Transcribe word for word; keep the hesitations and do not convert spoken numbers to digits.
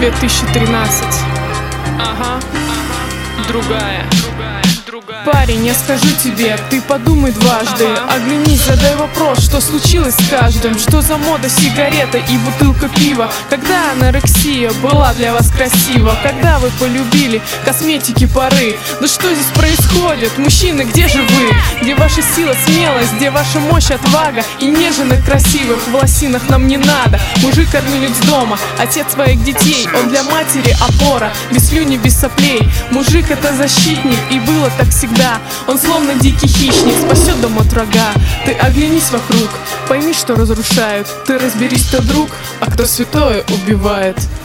две тысячи тринадцать. Ага, ага, другая. Парень, я скажу тебе, ты подумай дважды. Ага. Оглянись, задай вопрос, что случилось с каждым. Что за мода сигарета и бутылка пива? Когда анорексия была для вас красива? Когда вы полюбили косметики поры? Да что здесь происходит? Мужчины, где же вы? Где ваша сила, смелость? Где ваша мощь, отвага? И нежных, красивых в лосинах нам не надо. Мужик кормилец дома, отец своих детей. Он для матери опора, без слюни, без соплей. Мужик это защитник, и было так всегда. Он словно дикий хищник, спасет дом от врага. Ты оглянись вокруг, пойми, что разрушают. Ты разберись, кто друг, а кто святое убивает.